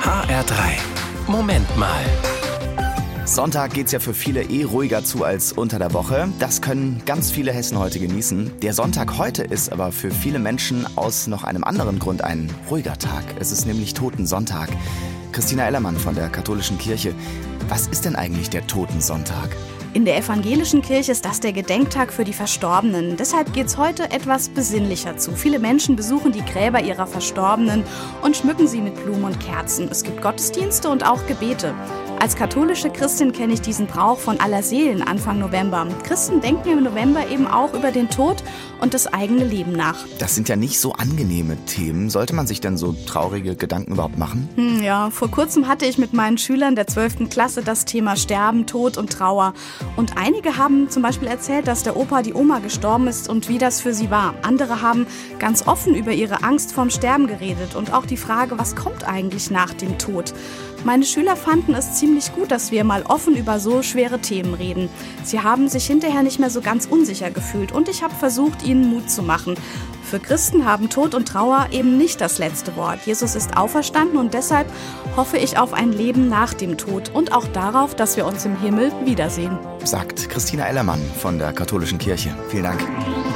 HR3. Moment mal. Sonntag geht's ja für viele ruhiger zu als unter der Woche. Das können ganz viele Hessen heute genießen. Der Sonntag heute ist aber für viele Menschen aus noch einem anderen Grund ein ruhiger Tag. Es ist nämlich Totensonntag. Christina Ellermann von der Katholischen Kirche. Was ist denn eigentlich der Totensonntag? In der evangelischen Kirche ist das der Gedenktag für die Verstorbenen. Deshalb geht's heute etwas besinnlicher zu. Viele Menschen besuchen die Gräber ihrer Verstorbenen und schmücken sie mit Blumen und Kerzen. Es gibt Gottesdienste und auch Gebete. Als katholische Christin kenne ich diesen Brauch von Allerseelen Anfang November. Christen denken im November eben auch über den Tod und das eigene Leben nach. Das sind ja nicht so angenehme Themen. Sollte man sich denn so traurige Gedanken überhaupt machen? Ja, vor kurzem hatte ich mit meinen Schülern der 12. Klasse das Thema Sterben, Tod und Trauer. Und einige haben zum Beispiel erzählt, dass der Opa, die Oma gestorben ist und wie das für sie war. Andere haben ganz offen über ihre Angst vorm Sterben geredet und auch die Frage, was kommt eigentlich nach dem Tod? Meine Schüler fanden es ziemlich gut, dass wir mal offen über so schwere Themen reden. Sie haben sich hinterher nicht mehr so ganz unsicher gefühlt und ich habe versucht, ihnen Mut zu machen. Für Christen haben Tod und Trauer eben nicht das letzte Wort. Jesus ist auferstanden und deshalb hoffe ich auf ein Leben nach dem Tod und auch darauf, dass wir uns im Himmel wiedersehen. Sagt Christina Ellermann von der Katholischen Kirche. Vielen Dank.